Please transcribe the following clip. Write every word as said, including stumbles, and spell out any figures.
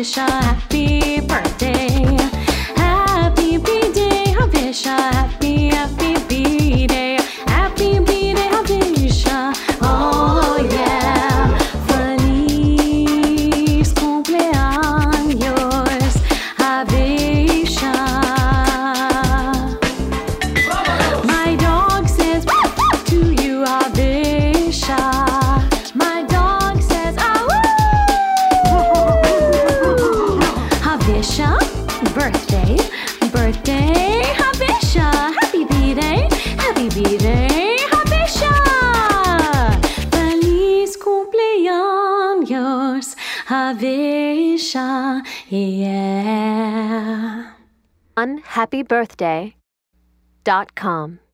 Havisha, happy birthday. Happy B-Day, Havisha, happy, happy B-Day. Happy B-Day, Havisha, oh yeah. Feliz cumpleaños, Havisha. My dog says to you, Havisha. My dog says, ah, Havisha, birthday, birthday, Havisha. Happy B-Day, happy B-Day, Havisha. Feliz cumpleaños, Havisha, yeah. unhappy birthday dot com